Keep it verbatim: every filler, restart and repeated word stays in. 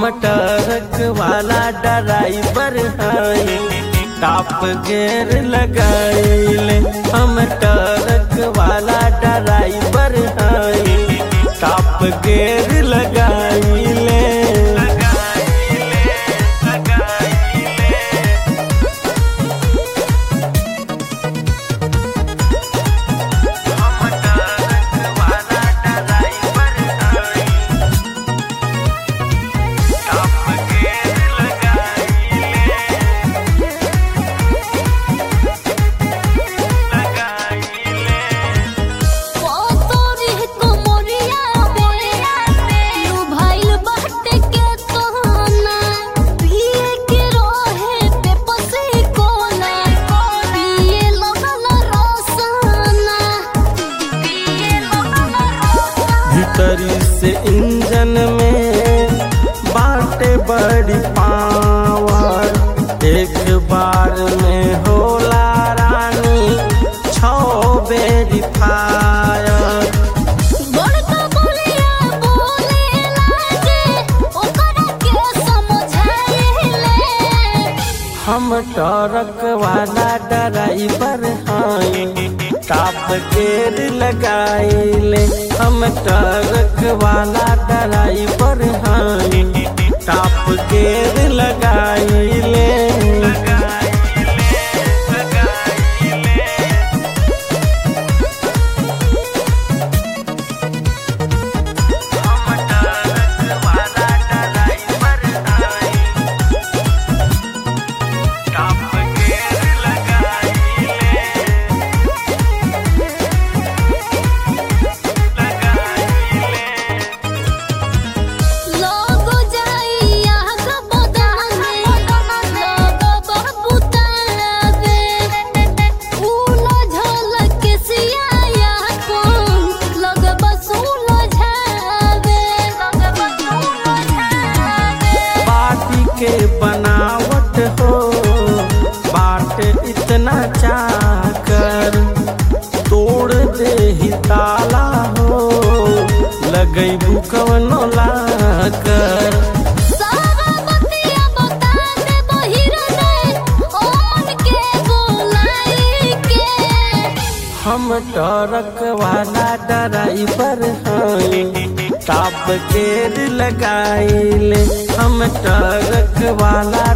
हम ट्रक वाला ड्राइवर हैं, टॉप गियर लगाइले। हम ट्रक वाला ड्राइवर हैं, टॉप गियर लगाइले। भीतरी से इंजन में बाटे बड़ी पावर, एक बार में होला रानी छो बेरी फायर। हम ट्रक वाला ड्राइवर हैं, टॉप गियर लगाइले। हम ट्रक वाला ड्राइवर हैं, टॉप गियर लगाइले। के बनावट हो बाटे इतना चाकर, तोड़ दे ही ताला हो लगैबू कवनो लाकर। हम ट्रक वाला ड्राइवर हैं, टॉप गियर लगाइले। हम ट्रक वाला